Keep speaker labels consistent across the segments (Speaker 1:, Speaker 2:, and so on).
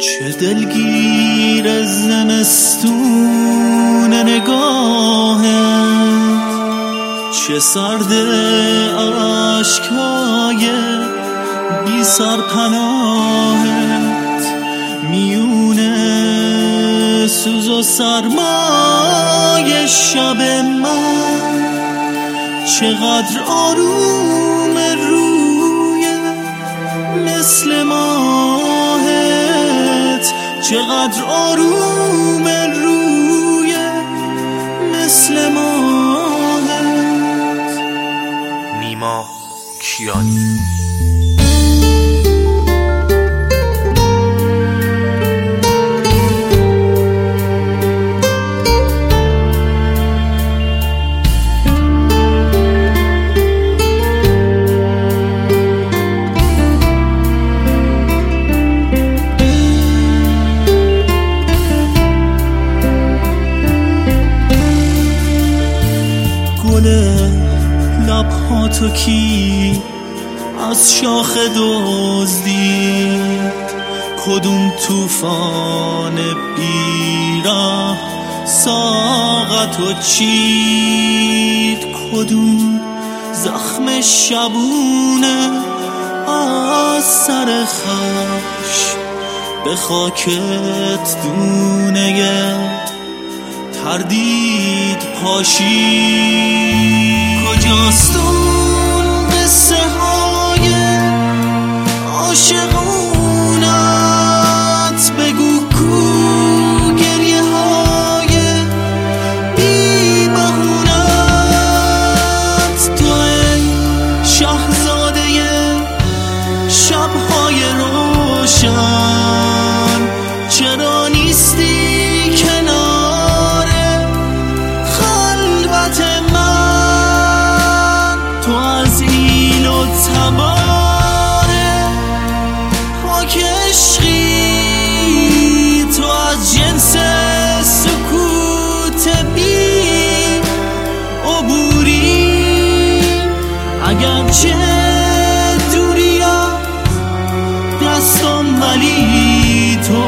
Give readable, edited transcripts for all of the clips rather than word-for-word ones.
Speaker 1: چه دلگیر زمستون نگاهت، چه سرد اشکای بی سرپناهت، میونه سوز و سرمای شب من، چقدر آروم روی مثل ماهت، چقدر آروم روی مثل ماهت.
Speaker 2: نیما کیانی.
Speaker 1: لبهاتو کی از شاخه دزدید، کدوم طوفان بیره ساقتو چید، کدوم زخم شبونه از سر خشم به خاکت دونه تردید پاشید. کجاست اون قصه های عاشقونت، بگو کو گریه های بی بهونت، تو ای شهزاده شبهای روشن، چرا نیستی کنار خلوت من؟ تو از ایل و تبار پاک عشقی، تو از جنس سکوت بی عبوری، اگرچه دوری از دستم ولی تو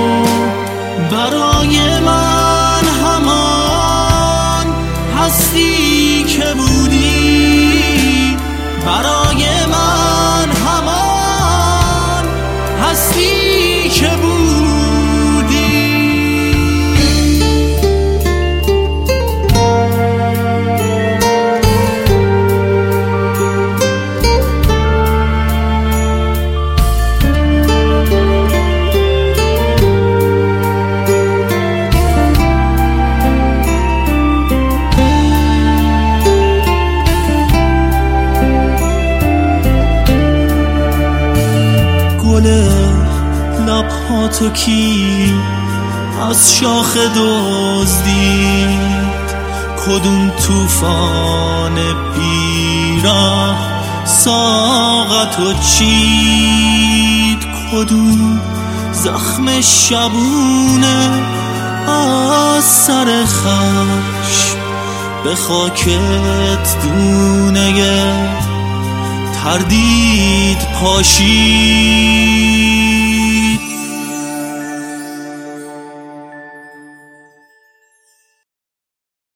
Speaker 1: برای من همان هستی که بودی، برای من همان هستی که بودی. لبهاتو کی از شاخه دزدید، کدوم طوفان بیره ساقتو چید، کدوم زخم شبونه از سر خشم به خاکت دونه تردید پاشید.